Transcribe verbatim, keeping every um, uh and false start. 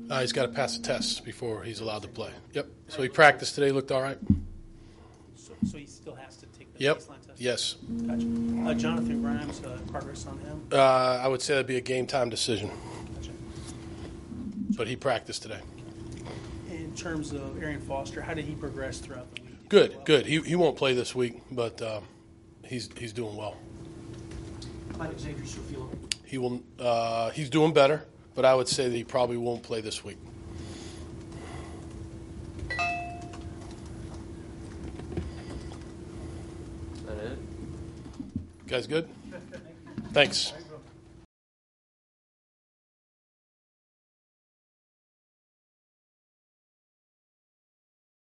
Uh, he's got to pass the test before he's allowed to play. Yep. So he practiced today, looked all right. So, so he still has to take the Yep. baseline test? Yes. Gotcha. Uh, Jonathan Grimes, uh, progress on him? Uh, I would say that'd be a game time decision, Gotcha. but he practiced today. In terms of Arian Foster, how did he progress throughout the week? Good, good. He he won't play this week, but uh, he's he's doing well. How about Xavier Sofilo? He will. Uh, he's doing better, but I would say that he probably won't play this week. Is that it? You guys good? Thanks.